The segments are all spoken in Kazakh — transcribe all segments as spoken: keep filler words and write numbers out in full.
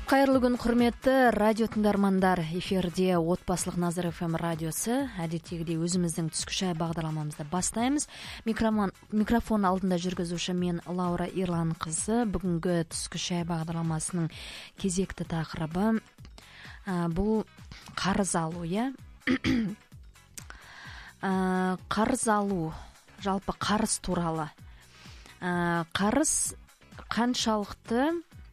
Кайырлы күн, құрметті радио тыңдармандар. Эфирде отбасылық Назар эф эм радиосы. Әдеттегідей өзіміздің түскі шай бағдарламамызды бастаймыз. Микрофон, микрофон алдында жүргізуші мен Лаура Ирланқызы. Бүгінгі түскі шай бағдарламасының кезекті тақырыбы ә, бұл қарыз алу, иә? ә, қарыз алу, жалпы қарыз туралы. Ә, қарыз қаншалықты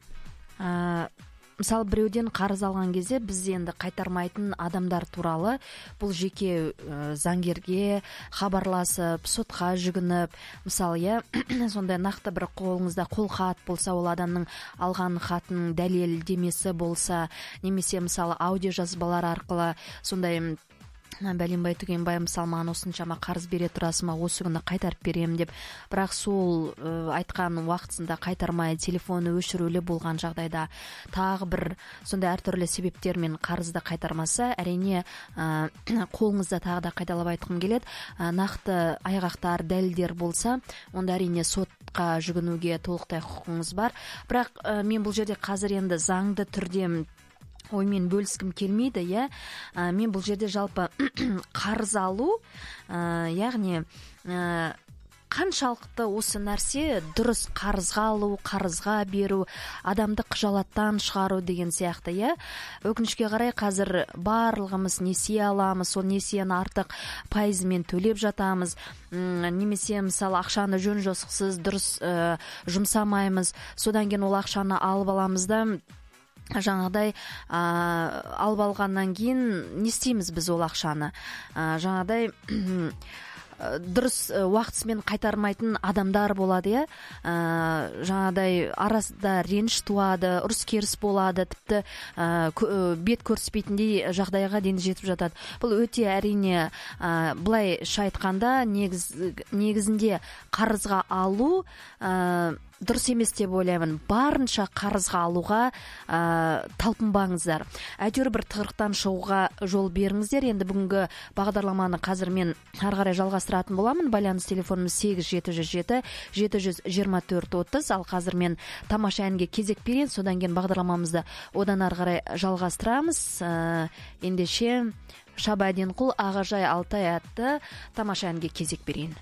ә, мысалы, біреуден қарыз алған кезде біз енді қайтармайтын адамдар туралы бұл жеке ә, заңгерге хабарласып, сотқа жүгініп, мысалы, иә, сондай нақты бір қолыңызда қолхат болса, ол адамның алған хатын дәлелдемесі болса, немесе мысалы аудио жазбалар арқылы сондай бәленбай түгенбай, мысалы, маған осыншама қарыз бере тұрасың ба, осы күні қайтарып беремін деп, бірақ сол ә, айтқан уақытысында қайтармай, телефоны өшірулі болған жағдайда, тағы бір сондай әртүрлі себептермен қарызды қайтармаса, әрине ә, қолыңызда тағы да қайталап айтқым келеді, ә, нақты айғақтар, дәлелдер болса, онда әрине сотқа жүгінуге толықтай құқыңыз бар. Бірақ ә, мен бұл жерде қазір енді заңды түрде оймен бөліскім келмейді, иә. Ә, мен бұл жерде жалпы қарыз алу, ә, яғни ә, қаншалықты осы нәрсе дұрыс, қарызға алу, қарызға беру, адамды қыжалаттан шығару деген сияқты, иә. Өкінішке қарай қазір барлығымыз несие аламыз, сол несиені артық пайызымен төлеп жатамыз, немесе мысалы ақшаны жөн жосықсыз дұрыс ә, жұмсамаймыз, содан кейін ол ақшаны алып аламыз да, жаңағыдай ә, алып алғаннан кейін не істейміз біз ол ақшаны? Ә, жаңағыдай дұрыс уақытысымен қайтармайтын адамдар болады, иә. Ә, жаңағыдай арасында реніш туады, ұрыс керіс болады, тіпті ә, бет көрсетпейтіндей жағдайға дейін жетіп жатады. Бұл өте әрине ә, былай айтқанда негіз, негізінде қарызға алу ә, дұрыс емес деп ойлаймын. Барынша қарызға алуға ә, талпынбаңыздар. Әйтеуір бір тығырықтан шығуға жол беріңіздер. Енді бүгінгі бағдарламаны қазір мен ары қарай жалғастыратын боламын. Байланыс телефонымыз сегіз жеті жүз жеті жеті жүз жиырма төрт отыз. Ал қазір мен тамаша әнге кезек берейін. Содан кейін бағдарламамызды одан ары қарай жалғастырамыз. Ә, ендеше Шабадинқұл Ағажай Алтай атты тамаша әнге кезек берейін.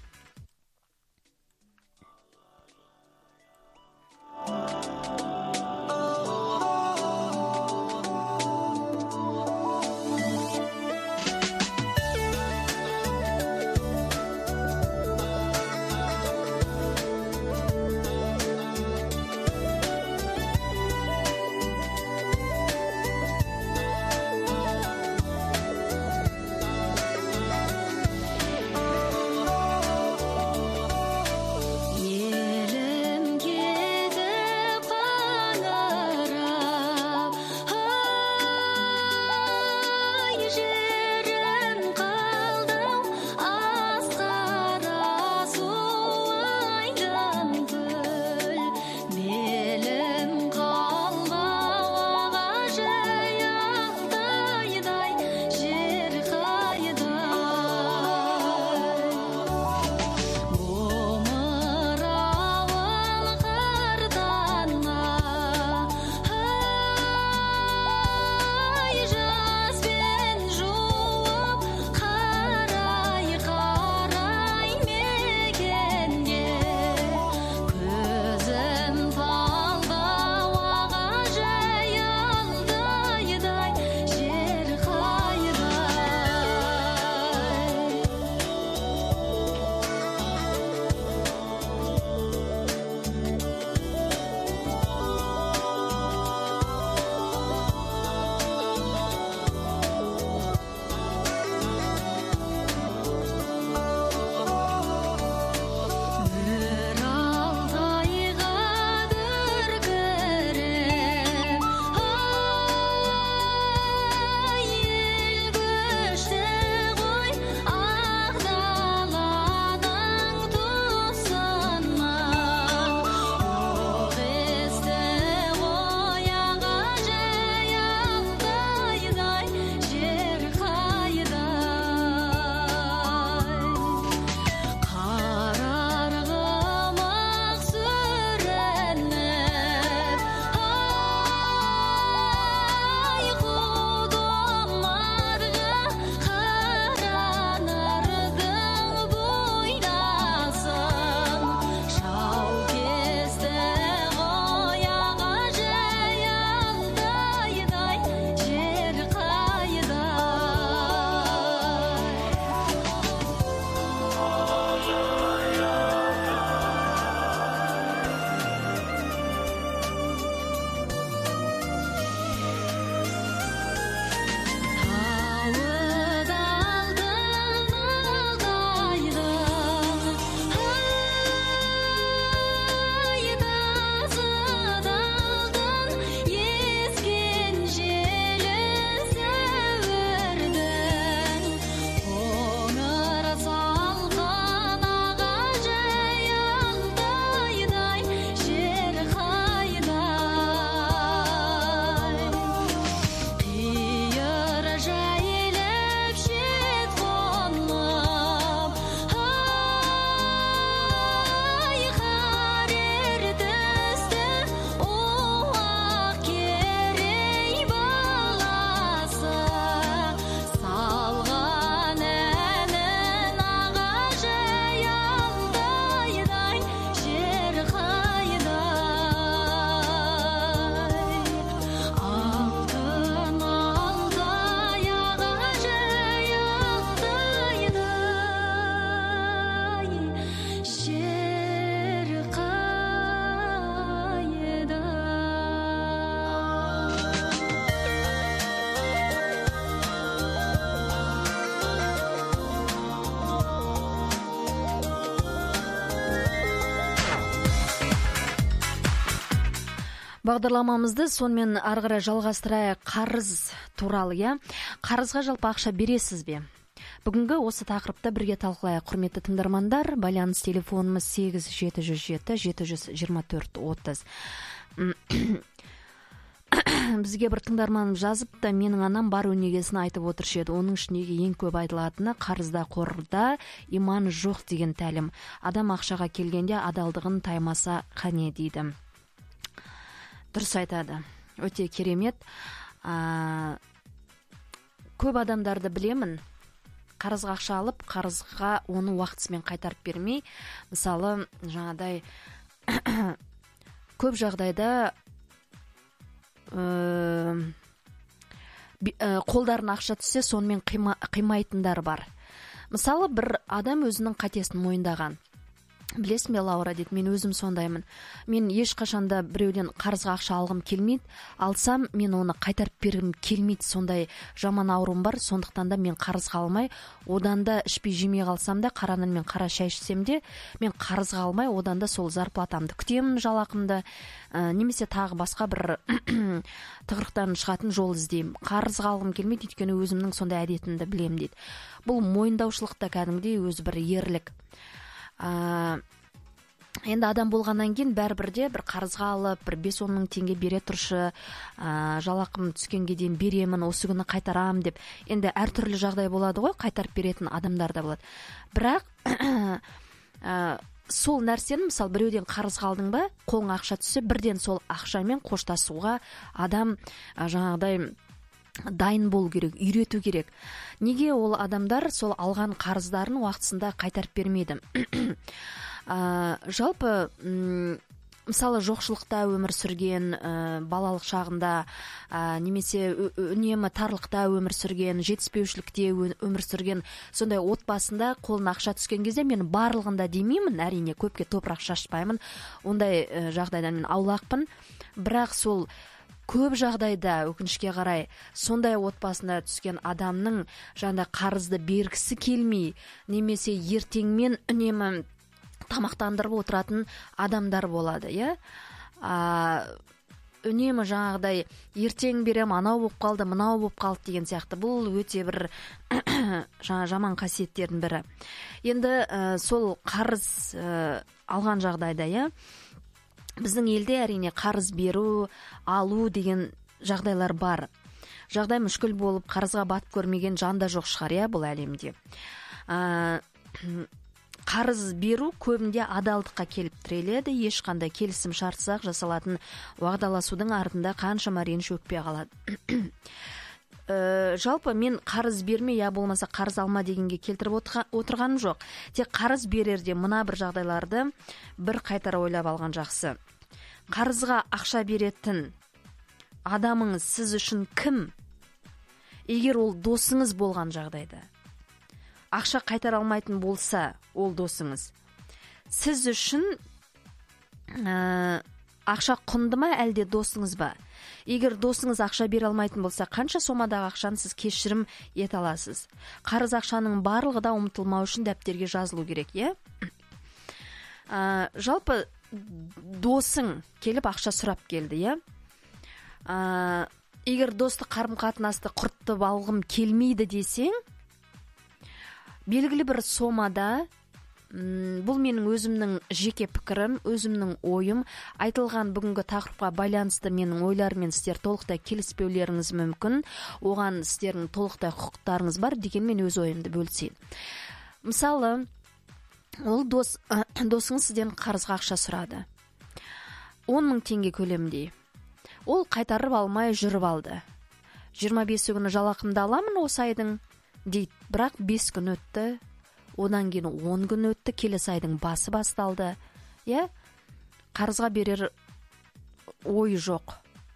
Бағдарламамызды сонымен ары қарай жалғастырайық. Қарыз туралы, иә. Қарызға жалпы ақша бересіз бе? Бүгінгі осы тақырыпта бірге талқылайық, құрметті тыңдармандар. Байланыс телефонымыз сегіз жеті жүз жеті жеті жүз жиырма төрт отыз. Бізге бір тыңдарманым жазып та, менің анам бар өнегесін айтып отыршы еді. Оның ішіндегі ең көп айтылатыны қарызда қорда иман жоқ деген тәлім. Адам ақшаға келгенде адалдығын таймаса қане дейді. Дұрыс айтады. Өте керемет. А, көп адамдарды білемін. Қарызға ақша алып, қарызға оны уақытысымен қайтарып бермей. Мысалы, жаңадай көп жағдайда ә, қолдарына ақша түссе, сонымен қима, қимайтындар бар. Мысалы, бір адам өзінің қатесін мойындаған. Білесің бе, Лаура, дейді, мен өзім сондаймын. Мен ешқашанда біреуден қарызға ақша алғым келмейді. Алсам, мен оны қайтарып бергім келмейді. Сондай жаман ауруым бар. Сондықтан да мен қарызға алмай, одан да ішпей жемей қалсам да, қара нан мен қара шай ішсем де, мен қарызға алмай, одан да сол зарплатамды күтемін, жалақымды, ә, немесе тағы басқа бір тығырықтан шығатын жол іздеймін. Қарызға алғым келмейді, өйткені өзімнің сондай әдетімді білемін, дейді. Бұл мойындаушылықта кәдімгідей өзі бір ерлік. А, енді адам болғаннан кейін бәрібір де бір қарызға алып, бір бес он мың теңге бере тұршы, а, жалақым түскенге дейін беремін, осы күні қайтарам деп. Енді әртүрлі жағдай болады ғой, қайтарып беретін адамдар да болады. Бірақ а, сол нәрсені, мысалы, біреуден қарызға алдың ба, қолың ақша түссе, бірден сол ақшамен қоштасуға адам а, жаңағыдай дайын болу керек, үйрету керек. Неге ол адамдар сол алған қарыздарын уақытысында қайтарып бермейді? ә, жалпы, мысалы, жоқшылықта өмір сүрген, ә, балалық шағында, ә, немесе үнемі тарлықта өмір сүрген, жетіспеушілікте өмір сүрген, сондай отбасында қолына ақша түскен кезде, мен барлығында демеймін, әрине көпке топырақ шашпаймын, ондай ә, жағдайдан мен аулақпын. Бірақ сол көп жағдайда, өкінішке қарай, сондай отбасында түскен адамның жаңа қарызды бергісі келмей, немесе ертеңмен үнемі тамақтандырып отыратын адамдар болады, иә? Үнемі жаңағыдай ертең берем, анау болып қалды, мынау болып қалды деген сияқты. Бұл өте бір жаңа жаман қасиеттердің бірі. Енді ә, сол қарыз ә, алған жағдайда, иә? Біздің елде әрине қарыз беру, алу деген жағдайлар бар. Жағдай мүшкіл болып, қарызға батып көрмеген жан да жоқ шығар, иә, бұл әлемде. ә, Қарыз беру көбінде адалдыққа келіп тіреледі. Ешқандай келісім шартсыз жасалатын уағдаласудың артында қаншама реніш өкпе қалады. ә, жалпы мен қарыз берме, я болмаса қарыз алма дегенге келтіріп отырғаным жоқ. Тек қарыз берерде мына бір жағдайларды бір қайтара ойлап алған жақсы. Қарызға ақша беретін адамыңыз сіз үшін кім? Егер ол досыңыз болған жағдайда, ақша қайтара алмайтын болса, ол досыңыз, сіз үшін ә, ақша құнды ма, әлде досыңыз ба? Егер досыңыз ақша бере алмайтын болса, қанша сомадағы ақшаны сіз кешірім ете аласыз? Қарыз ақшаның барлығы да ұмытылмау үшін дәптерге жазылу керек, иә? ә, жалпы досың келіп ақша сұрап келді, иә? ә, егер достық қарым-қатынасты құртып алғым келмейді десең, белгілі бір сомада, бұл менің өзімнің жеке пікірім, өзімнің ойым, айтылған бүгінгі тақырыпқа байланысты менің ойларымен сіздер толықтай келіспеулеріңіз мүмкін, оған сіздердің толықтай құқықтарыңыз бар, дегенмен өз ойымды бөлісейін. Мысалы, ол дос, досыңыз сізден қарызға ақша сұрады. он мың теңге көлемінде. Ол қайтарып алмай жүріп алды. жиырма бесі күні жалақымды аламын осы айдың, дейді. Бірақ бес күн өтті, одан кейін он күн өтті, келесі айдың басы басталды. Иә? Қарызға берер ой жоқ.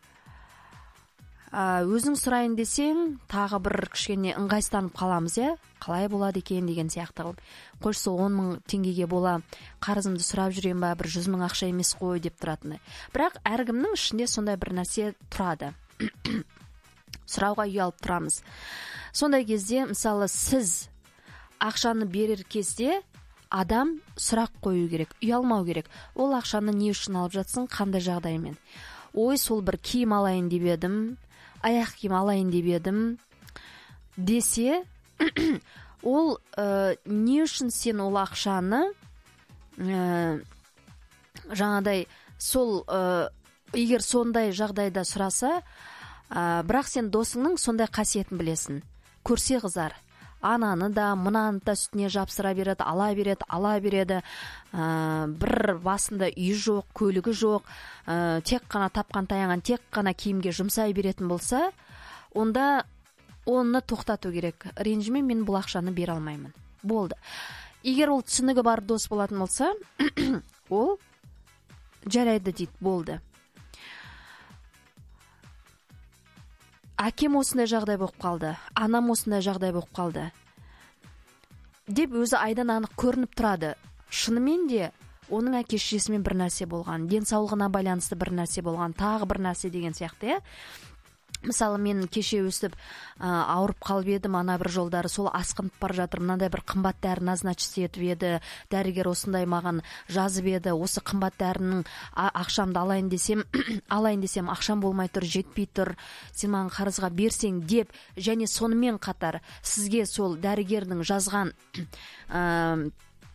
Өзің сұрайын десең, тағы бір кішкене ыңғайсызданып қаламыз, иә? Қалай болады екен деген сияқты қылып. Қойшы он мың теңгеге бола қарызымды сұрап жүрем ба, бір жүз мың ақша емес қой деп тұратыны. Бірақ әркімнің ішінде сондай бір нәрсе тұрады. Сұрауға ұялып тұрамыз. Сондай кезде, мысалы, сіз ақшаны берер кезде адам сұрақ қою керек, ұялмау керек. Ол ақшаны не үшін алып жатсың, қандай жағдаймен? ой сол бір киім алайын деп едім, аяқ киім алайын деп едім десе, ол ә, не үшін сен ол ақшаны ә, жаңадай сол ә, егер сондай жағдайда сұраса, ә, бірақ сен досыңның сондай қасиетін білесің. Көрсе қызар, ананы да мынаны да үстіне жапсыра береді, ала береді, ала береді. Ә, бір басында үй жоқ, көлігі жоқ, ә, тек қана тапқан таяған тек қана киімге жұмсай беретін болса, онда оны тоқтату керек. Ренжіме, мен бұл ақшаны бере алмаймын. Болды. Егер ол түсінігі бар дос болатын болса, ол жарайды дейді, болды. Әкем осындай жағдай болып қалды, анам осындай жағдай болып қалды деп өзі айдан анық көрініп тұрады. Шынымен де оның әке-шешесімен бір нәрсе болған, денсаулығына байланысты бір нәрсе болған, тағы бір нәрсе деген сияқты, иә. Мысалы, мен кеше өстіп ә, ауырып қалып едім, ана бір жолдары сол асқынып бара жатыр, мынандай бір қымбат дәрі назначить етіп еді, дәрігер осындай маған жазып еді, осы қымбат дәрінің ақшамды алайын десем, алайын десем ақшам болмай тұр, жетпей тұр, сен маған қарызға берсең деп, және сонымен қатар сізге сол дәрігердің жазған ә,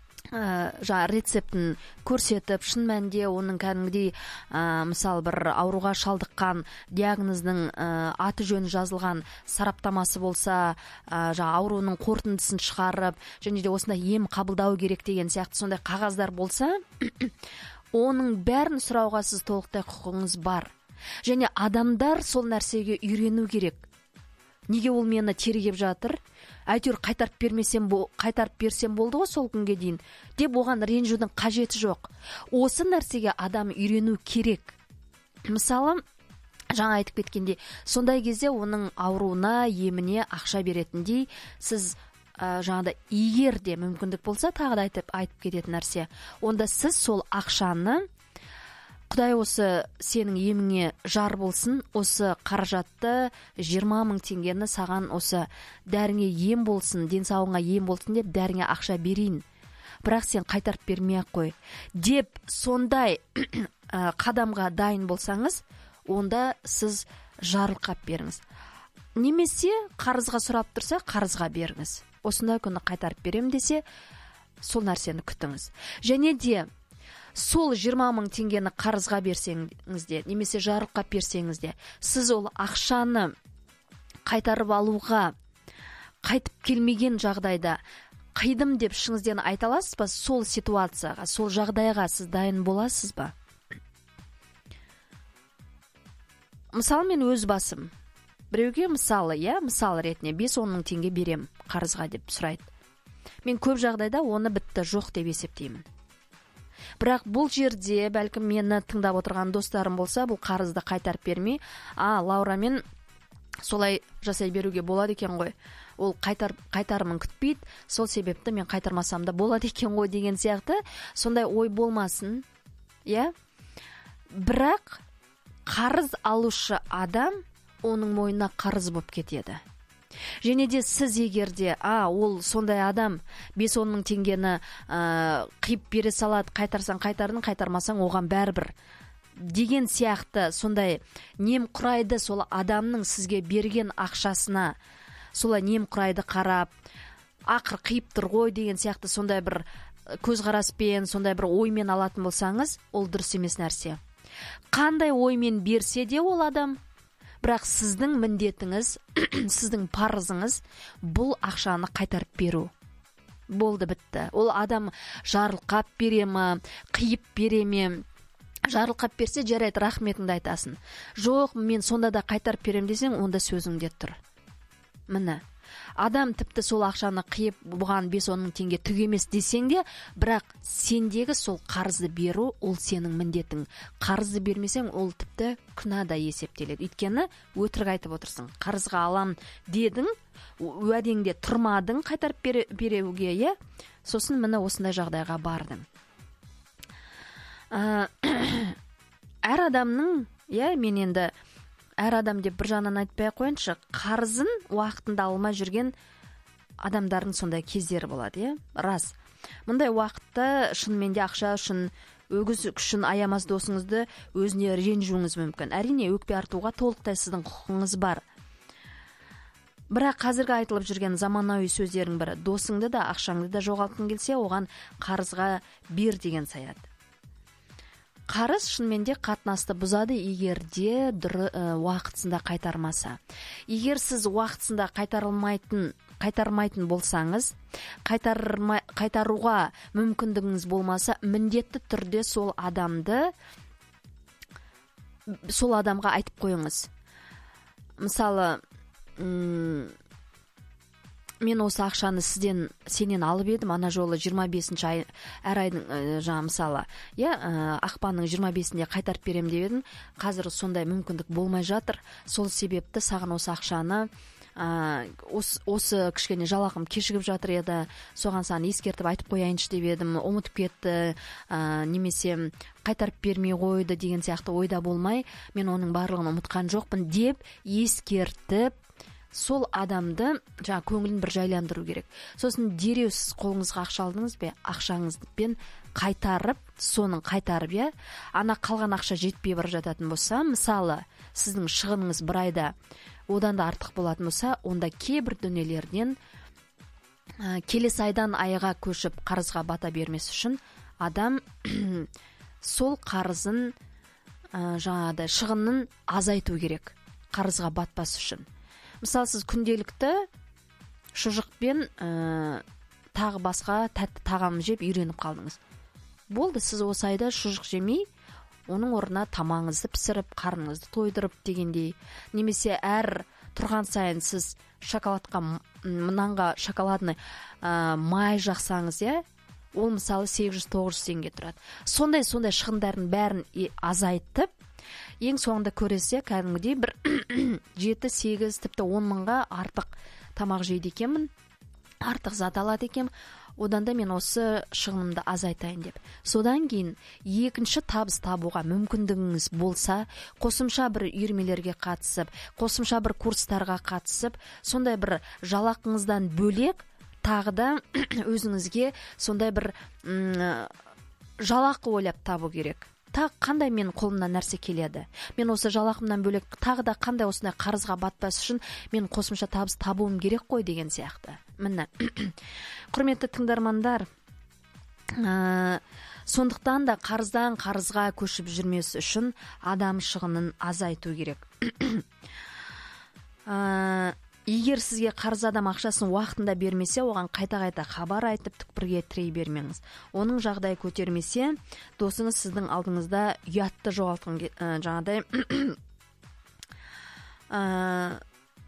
ә, жаңа рецептін көрсетіп, шын мәнінде оның кәдімгідей ә, мысалы бір ауруға шалдыққан диагноздың ә, аты жөні жазылған сараптамасы болса, ә, жаңа ауруының қорытындысын шығарып, және де осындай ем қабылдау керек деген сияқты сондай қағаздар болса, оның бәрін сұрауға сіз толықтай құқығыңыз бар. Және адамдар сол нәрсеге үйрену керек. Неге ол мені тергеп жатыр? Әйтеуір қайтарып бермесем, қайтарып берсем болды ғой сол күнге дейін деп оған ренжудің қажеті жоқ. Осы нәрсеге адам үйрену керек. Мысалы, жаңа айтып кеткенде, сондай кезде оның ауруына, еміне ақша беретіндей, сіз ә, жаңада егер де мүмкіндік болса, тағы да айтып, айтып кететін нәрсе, онда сіз сол ақшаны, Құдай осы сенің еміңе жар болсын, осы қаражатты жиырма мың теңгені саған осы дәріңе ем болсын, денсаулығыңа ем болсын деп дәріңе ақша берейін. Бірақ сен қайтарып бермей-ақ қой деп сондай қадамға дайын болсаңыз, онда сіз жарылқап беріңіз. Немесе қарызға сұрап тұрса, қарызға беріңіз. Осындай күні қайтарып берем десе, сол нәрсені күтіңіз. Және де сол жиырма мың теңгені қарызға берсеңіз де, немесе жарылқап берсеңіз де, сіз ол ақшаны қайтарып алуға қайтып келмеген жағдайда қайдым деп шыңызден айта аласыз ба? Сол ситуацияға, сол жағдайға сіз дайын боласыз ба? Мысалы, мен өз басым біреуге мысалы, иә, мысалы ретіне бес-он мың теңге берем қарызға деп сұрайды. Мен көп жағдайда оны бітті жоқ деп есептеймін. Бірақ бұл жерде бәлкім мені тыңдап отырған достарым болса, бұл қарызды қайтарып бермей, а, Лаура, мен солай жасай беруге болады екен ғой. Ол қайтар, қайтарымын күтпейді, сол себепті мен қайтармасам да болады екен ғой деген сияқты, сондай ой болмасын, иә? Бірақ қарыз алушы адам оның мойнына қарыз болып кетеді. Және де сіз егерде, а, ол сондай адам бес-он мың теңгені ә, қиып бере салады, қайтарсаң қайтардың, қайтармасаң оған бәрібір деген сияқты сондай немқұрайды сол адамның сізге берген ақшасына солай немқұрайды қарап, ақыр қиып тұр ғой деген сияқты сондай бір көзқараспен, сондай бір оймен алатын болсаңыз, ол дұрыс емес нәрсе. Қандай оймен берсе де ол адам, бірақ сіздің міндетіңіз, сіздің парызыңыз бұл ақшаны қайтарып беру. Болды, бітті. Ол адам жарылқап бере ме, қиып бере ме? Жарылқап берсе, жарайды, рахметіңді айтасың. Жоқ, мен сонда да қайтарып берем десең, онда сөзіңде тұр. Міне. Адам тіпті сол ақшаны қиып бұған бес-он мың теңге түк емес десең де, бірақ сендегі сол қарызды беру, ол сенің міндетің. Қарызды бермесең, ол тіпті күнә да есептеледі. Өйткені өтірік айтып отырсың. Қарызға алам дедің, уәдеңде тұрмадың қайтарып бере, беруге, е? Сосын міне осындай жағдайға бардың. Ә, әр адамның, е, мен енді әр адам деп бір жағынан айтпай қойыншы, қарызын уақытында алмай жүрген адамдардың сондай кездері болады, е? Рас. Мұндай уақытта шынымен де ақша үшін өгіз күшін аямас досыңызды өзіне ренжуіңіз мүмкін. Әрине, өкпе артуға толықтай сіздің құқығыңыз бар. Бірақ қазіргі айтылып жүрген заманауи сөздердің бірі: досыңды да, ақшаңды да жоғалтқың келсе, оған қарызға бер деген саят. Қарыз шынымен де қатынасты бұзады, егер де уақытысында қайтармаса. Егер сіз уақытысында қайтарылмайтын қайтармайтын болсаңыз, қайтармай, қайтаруға мүмкіндігіңіз болмаса, міндетті түрде сол адамды сол адамға айтып қойыңыз. Мысалы, м мен осы ақшаны сізден сенен алып едім, ана жолы жиырма бесінші ай, әр айдың жаңа мысалы, иә, ақпанның жиырма бесінде қайтарып берем деп едім. Қазір сондай мүмкіндік болмай жатыр. Сол себепті саған осы ақшаны осы, осы кішкене жалақым кешігіп жатыр еді, соған саған ескертіп айтып қояйыншы деп едім, ұмытып кетті, ә, немесе қайтарып бермей қойды деген сияқты ойда болмай, мен оның барлығын ұмытқан жоқпын деп ескертіп, сол адамды жаңа көңілін бір жайландыру керек. Сосын дереу сіз қолыңызға ақша алдыңыз бе, ақшаңызбен қайтарып, соның қайтарып, иә, ана қалған ақша жетпей бара жататын болса, мысалы, сіздің шығыныңыз бір айда одан да артық болатын болса, онда кейбір дүниелерден ә, келесі айдан айға көшіп қарызға бата бермес үшін адам сол қарызын ә, жаңағыдай шығынын азайту керек, қарызға батпас үшін. Мысалы, сіз күнделікті шұжықпен ә, тағы басқа тәтті тағам жеп үйреніп қалдыңыз. Болды, сіз осы айда шұжық жемей, оның орнына тамағыңызды пісіріп, қарныңызды тойдырып дегендей. Немесе әр тұрған сайын сіз шоколадқа, мынанға шоколадны ә, май жақсаңыз, иә, ол мысалы сегіз жүз тоғыз жүз теңге тұрады. Сондай-сондай шығындардың бәрін азайтып, ең соңында көресе, кәдімгідей бір жеті, сегіз, тіпті он мыңға артық тамақ жейді екенмін, артық зат алады екенмін. Одан да мен осы шығынымды азайтайын деп. Содан кейін екінші табыс табуға мүмкіндігіңіз болса, қосымша бір үйірмелерге қатысып, қосымша бір курстарға қатысып, сондай бір жалақыңыздан бөлек тағы да өзіңізге сондай бір м жалақы ойлап табу керек. Тағы қандай мен қолымнан нәрсе келеді? Мен осы жалақымнан бөлек тағы да қандай осындай қарызға батпас үшін мен қосымша табыс табуым керек қой деген сияқты. Міне, құрметті тыңдармандар, ә, сондықтан да қарыздан қарызға көшіп жүрмес үшін адам шығынын азайту керек. ә, Егер сізге қарыз адам ақшасын уақытында бермесе, оған қайта-қайта хабар айтып түкпірге тірей бермеңіз. Оның жағдайы көтермесе, досыңыз сіздің алдыңызда ұятты жоғалтқан ә, жаңағыдай ә,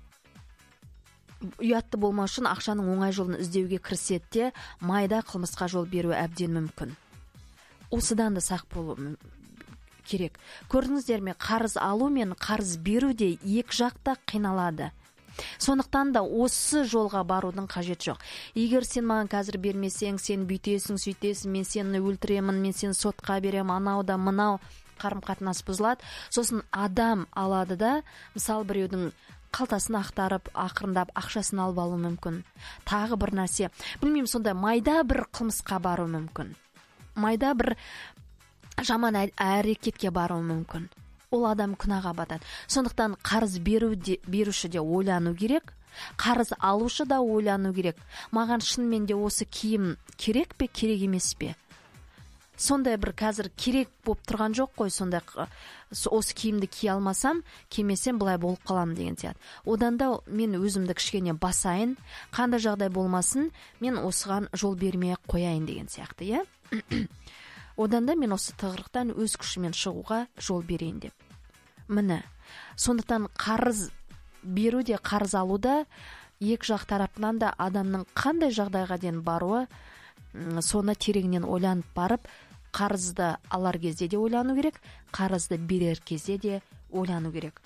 ұятты болмау үшін ақшаның оңай жолын іздеуге кіріседі де, майда қылмысқа жол беруі әбден мүмкін. Осыдан да сақ болу керек. Көрдіңіздер ме, қарыз алу мен қарыз беру де екі жақта қиналады. Сондықтан да осы жолға барудың қажет жоқ. Егер сен маған қазір бермесең, сен бүйтесің, сөйтесің, мен сені өлтіремін, мен сені сотқа берем, анау да мынау, қарым-қатынас бұзылады. Сосын адам алады да, мысалы біреудің қалтасын ақтарып, ақырындап ақшасын алып алу мүмкін. Тағы бір нәрсе, білмеймін, сонда майда бір қылмысқа бару мүмкін. Майда бір жаман әрекетке бару мүмкін. Ол адам күнәға батады. Сондықтан қарыз беру де, беруші де ойлану керек, қарыз алушы да ойлану керек. Маған шынымен де осы киім керек пе, керек емес пе? Сондай бір қазір керек болып тұрған жоқ қой, сондай осы киімді кие алмасам, кимесем былай болып қалам деген сияқты. Одан да мен өзімді кішкене басайын, қандай жағдай болмасын, мен осыған жол бермей қояйын деген сияқты, иә? Одан да мен осы тығырықтан өз күшімен шығуға жол берейін деп. Міне, сондықтан қарыз беру де, қарыз алу да екі жақ тарапынан да адамның қандай жағдайға дейін баруы, соны тереңнен ойланып барып, қарызды алар кезде де ойлану керек, қарызды берер кезде де ойлану керек.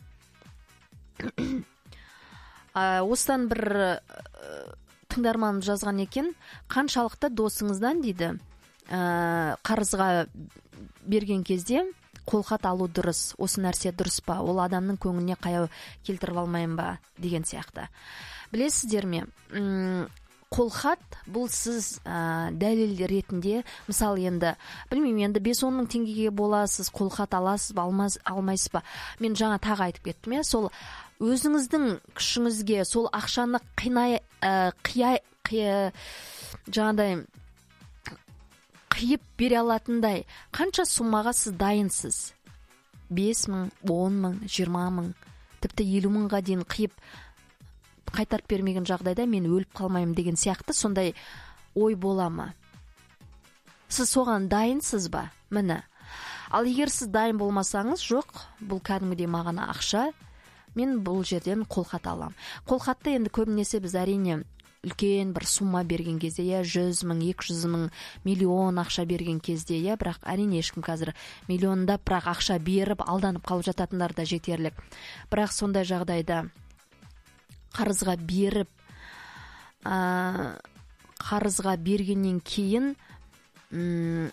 Осыдан бір тыңдарман жазған екен, қаншалықты досыңыздан дейді, қарызға берген кезде қолхат алу дұрыс, осы нәрсе дұрыс па, ол адамның көңіліне қаяу келтіріп алмайын ба деген сияқты. Білесіздер ме, қолхат бұл сіз ә, дәлел ретінде, мысалы енді білмеймін, енді бес он мың теңгеге боласыз, қолхат аласыз ба, алмаз, алмайсыз ба. Мен жаңа тағы айтып кеттім, иә, сол өзіңіздің күшіңізге сол ақшаны қинай ә, қия қия жаңағыдай қиып бере алатындай қанша суммаға сіз дайынсыз? бес мың, он мың, жиырма мың, тіпті елу мыңға дейін қиып қайтарып бермеген жағдайда мен өліп қалмаймын деген сияқты сондай ой бола ма? Сіз соған дайынсыз ба? Міне. Ал егер сіз дайын болмасаңыз, жоқ, бұл кәдімгідей маған ақша, мен бұл жерден қолхат алам. Қолхатты енді көбінесе біз әрине үлкен бір сумма берген кезде, я жүз мың, екі жүз мың, миллион ақша берген кезде, я, бірақ әрине ешкім қазір миллионда бірақ ақша беріп алданып қалып жататындар да жетерлік. Бірақ сондай жағдайда қарызға беріп, ә, қарызға бергеннен кейін м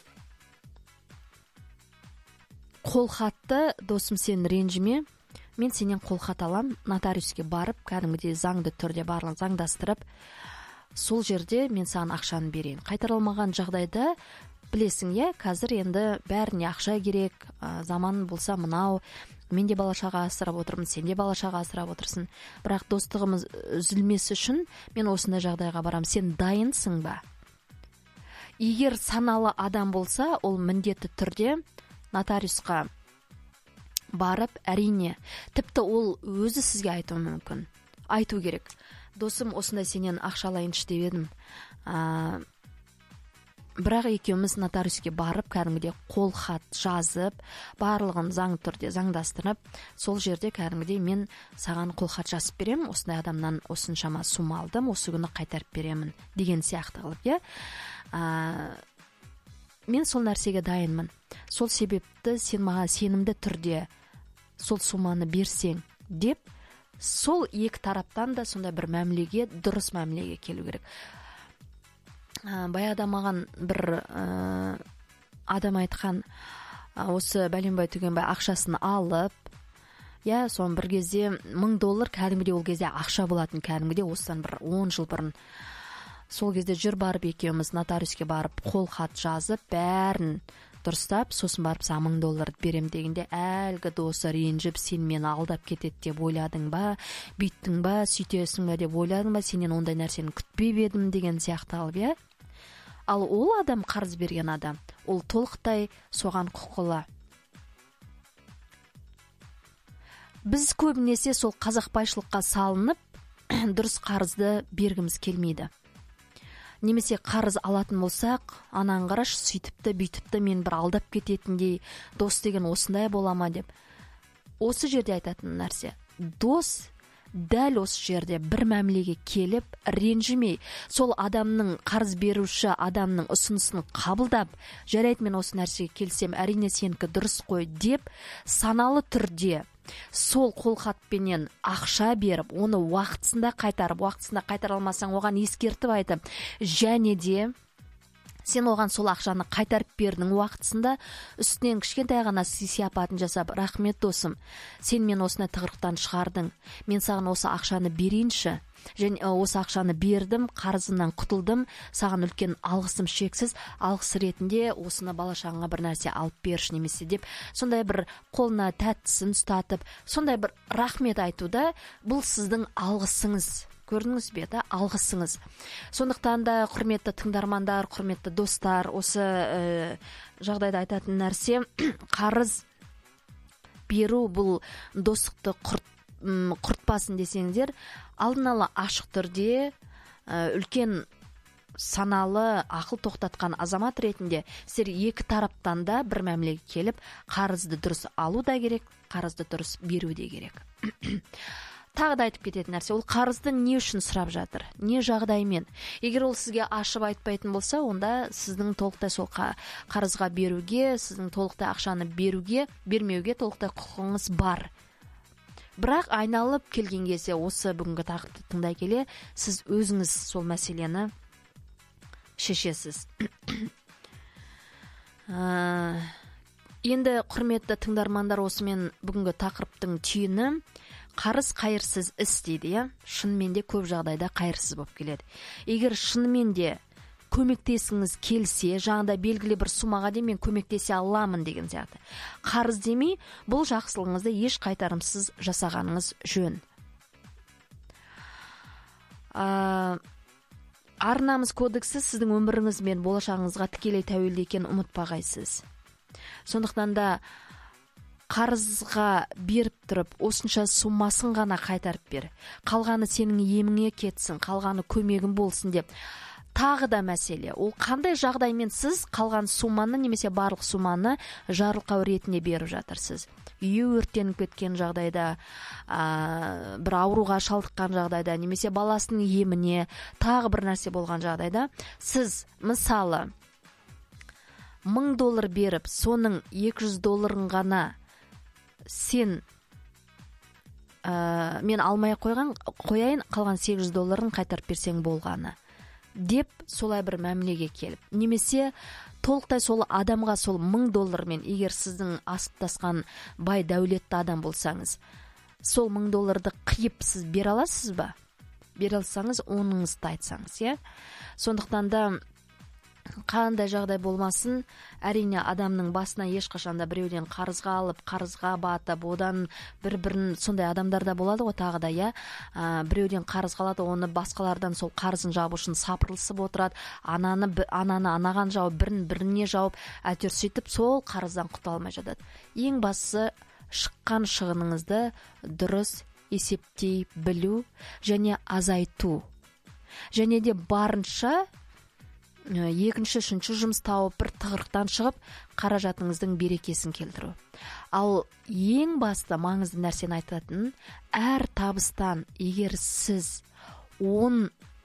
қолхатты, досым, сен ренжіме, мен сенен қолхат алам, нотариуске барып, кәдімгідей заңды түрде барлығын заңдастырып, сол жерде мен саған ақшаны берейін. Қайтарылмаған жағдайда білесің, иә, қазір енді бәріне ақша керек, ә, заман болса мынау, мен де бала-шаға асырап отырмын, сен де бала-шаға асырап отырсың. Бірақ достығымыз үзілмес үшін мен осындай жағдайға барам. Сен дайынсың ба? Егер саналы адам болса, ол міндетті түрде нотариусқа барып, әрине, тіпті ол өзі сізге айтуы мүмкін. Айту керек. Досым, осындай сенен ақша алайыншы деп едім. А, бірақ екеуміз нотариуске барып, кәдімгідей қолхат жазып, барлығын заң түрде заңдастырып, сол жерде кәдімгідей мен саған қолхат жазып беремін, осындай адамнан осыншама сумма алдым, осы күні қайтарып беремін деген сияқты қылып, иә. А, мен сол нәрсеге дайынмын. Сол себепті сен маған сенімді түрде сол сумманы берсең деп, сол екі тараптан да сондай бір мәмілеге, дұрыс мәмілеге келу керек. Ә, баяғыда маған бір ә, адам айтқан, ә, осы бәленбай түгенбай ақшасын алып, иә, соны бір кезде мың доллар кәдімгідей, ол кезде ақша болатын, кәдімгідей осыдан бір он жыл бұрын. Сол кезде жүр барып екеуміз нотариуске барып қолхат жазып, бәрін дұрыстап, сосын барып саған мың доллар берем дегенде, әлгі досы ренжіп, сен мені алдап кетеді деп ойладың ба, бүйттің ба, сөйтесің ба деп ойладың ба, сенен ондай нәрсені күтпеп едім деген сияқты алып, иә. Ал ол адам, қарыз берген адам, ол толықтай соған құқылы. Біз көбінесе сол қазақбайшылыққа салынып, дұрыс қарызды бергіміз келмейді. Немесе қарыз алатын болсақ, анан қараш, сөйтіпті, бүйтіпті, мен бір алдап кететіндей, дос деген осындай бола ма деп. Осы жерде айтатын нәрсе, дос дәл осы жерде бір мәмілеге келіп, ренжімей, сол адамның, қарыз беруші адамның ұсынысын қабылдап, жарайды, мен осы нәрсеге келсем, әрине сенікі дұрыс қой деп, саналы түрде сол қолхатпенен ақша беріп, оны уақытысында қайтарып, уақытысында қайтара алмасаң, оған ескертіп айтып, және де сен оған сол ақшаны қайтарып бердің уақытысында, үстінен кішкентай ғана сый-сияпатын жасап, рахмет досым, сен мен осындай тығырықтан шығардың, мен саған осы ақшаны берейінші, және осы ақшаны бердім, қарызымнан құтылдым, саған үлкен алғысым шексіз, алғыс ретінде осыны бала-шағаңа бір нәрсе алып берші немесе деп, сондай бір қолына тәттісін ұстатып, сондай бір рахмет айтуда, бұл сіздің алғысыңыз. Көрдіңіз бе, да, алғысыңыз. Сондықтан да, құрметті тыңдармандар, құрметті достар, осы ә, жағдайда айтатын нәрсе, қарыз беру бұл достықты құрт, құртпасын десеңдер, алдын ала ашық түрде, ә, үлкен саналы, ақыл тоқтатқан азамат ретінде, сіздер екі тараптан да бір мәмілеге келіп, қарызды дұрыс алу да керек, қарызды дұрыс беру де керек. Тағы да айтып кететін нәрсе, ол қарызды не үшін сұрап жатыр, не жағдаймен. Егер ол сізге ашып айтпайтын болса, онда сіздің толықтай сол қарызға беруге, сіздің толықтай ақшаны беруге, бермеуге толықтай құқығыңыз бар. Бірақ айналып келген кезде, осы бүгінгі тақырыпты тыңдай келе, сіз өзіңіз сол мәселені шешесіз. Енді құрметті тыңдармандар, осымен бүгінгі тақырыптың түйіні, қарыз қайырсыз іс дейді, иә. Шынымен де көп жағдайда қайырсыз болып келеді. Егер шынымен де көмектесіңіз келсе, жаңағыда белгілі бір сумаға дейін мен көмектесе аламын деген сияқты. Қарыз демей, бұл жақсылығыңызды еш қайтарымсыз жасағаныңыз жөн. Ар-намыс кодексі сіздің өміріңіз бен болашағыңызға тікелей тәуелді екенін ұмытпағайсыз. Сондықтан да қарызға беріп тұрып, осынша сумасын ғана қайтарып бер. Қалғаны сенің еміңе кетсін, қалғаны көмегің болсын деп. Тағы да мәселе, ол қандай жағдаймен сіз қалған суманы немесе барлық суманы жарылқау ретінде беріп жатырсыз. Үйі өрттеніп кеткен жағдайда, ә, бір ауруға шалдыққан жағдайда, немесе баласының еміне, тағы бір нәрсе болған жағдайда, сіз мысалы мың доллар беріп, соның екі жүз долларын ғана сен ә, мен алмай қойған, қояйын, қалған сегіз жүз долларын қайтарып берсең болғаны деп солай бір мәмілеге келіп, немесе толықтай сол адамға сол мың доллармен, егер сіздің асыптасқан бай дәулетті адам болсаңыз, сол мың долларды қиып сіз бере аласыз ба? Бере алсаңыз, оныңызды айтсаңыз, иә. Сондықтан да қандай жағдай болмасын, әрине адамның басына ешқашанда біреуден қарызға алып, қарызға батып, одан бір-бірін, сондай адамдар да болады ғой тағы да, иә. Біреуден қарызға алады, оны басқалардан сол қарызын жабу үшін сапырылысып отырады, ананы ананы анаған жауып, бірін біріне жауып, әйтеуір сөйтіп сол қарыздан құтыла алмай жатады. Ең бастысы шыққан шығыныңызды дұрыс есептей білу және азайту. Және де барынша екінші, үшінші жұмыс тауып, бір тығырықтан шығып, қаражатыңыздың берекесін келтіру. Ал ең басты маңызды нәрсені айтатын, әр табыстан егер сіз он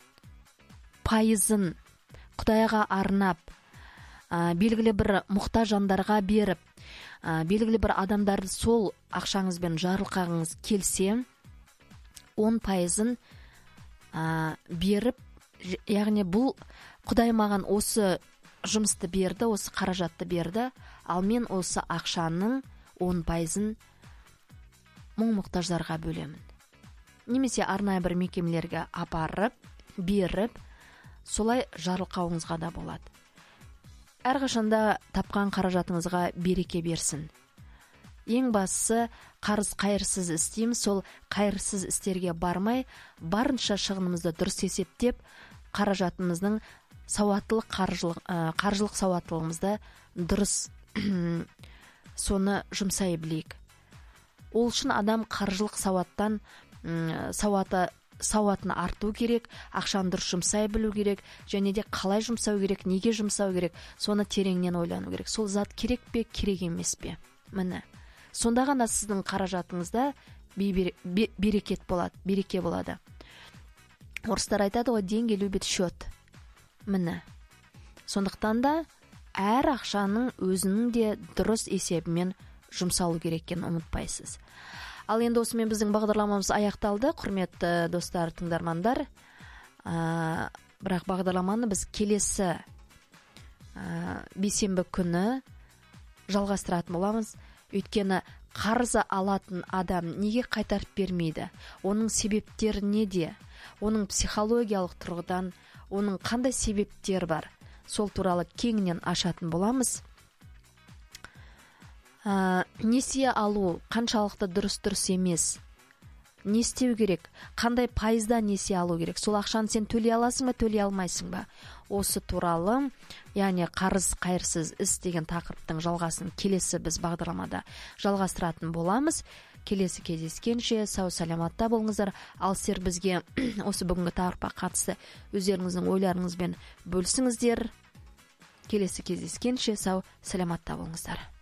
пайызын Құдайға арнап, ә, белгілі бір мұқтаж жандарға беріп, ә, белгілі бір адамдарды сол ақшаңызбен жарылқағыңыз келсе, он пайызын ә, беріп, яғни бұл Құдай маған осы жұмысты берді, осы қаражатты берді, ал мен осы ақшаның он пайызын мұң-мұқтаждарға бөлемін. Немесе арнайы бір мекемелерге апарып, беріп, солай жарылқауыңызға да болады. Әрқашанда тапқан қаражатыңызға береке берсін. Ең бастысы қарыз қайырсыз істейміз, сол қайырсыз істерге бармай, барынша шығынымызды дұрыс есептеп, қаражатымыздың сауаттылық, қаржылық, ә, қаржылық сауаттылығымызды дұрыс соны жұмсай білейік. Ол үшін адам қаржылық сауаттан сауаты сауатын арту керек, ақшаны дұрыс жұмсай білу керек, және де қалай жұмсау керек, неге жұмсау керек, соны тереңнен ойлану керек. Сол зат керек пе, керек емес пе? Міне. Сонда ғана сіздің қаражатыңызда берекет болады, береке болады. Орыстар айтады ғой, деньги любит счет. Міне. Сондықтан да әр ақшаның өзінің де дұрыс есебімен жұмсалу керек екенін ұмытпайсыз. Ал енді осымен біздің бағдарламамыз аяқталды, құрметті достар, тыңдармандар. Ә, бірақ бағдарламаны біз келесі ә, бейсенбі күні жалғастыратын боламыз. Өйткені қарызы алатын адам неге қайтарып бермейді? Оның себептері неде? Оның психологиялық тұрғыдан оның қандай себептер бар? Сол туралы кеңінен ашатын боламыз. Ә, несие алу қаншалықты дұрыс-дұрыс емес? Не істеу керек? Қандай пайызда несие алу керек? Сол ақшаны сен төлей аласың ба, төлей алмайсың ба? Осы туралы, яғни қарыз қайырсыз іс деген тақырыптың жалғасын келесі біз бағдарламада жалғастыратын боламыз. Келесі кездескенше сау саламатта болыңыздар. Ал сіздер бізге осы бүгінгі тақырыпқа қатысты өздеріңіздің ойларыңызбен бөлісіңіздер. Келесі кездескенше сау саламатта болыңыздар.